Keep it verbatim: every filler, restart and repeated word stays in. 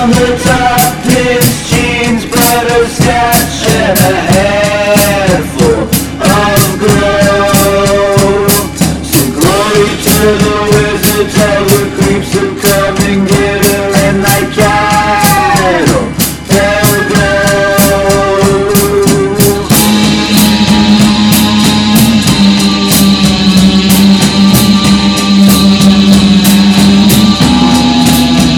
on the top, Miss Jeans, butterscotch and a hair.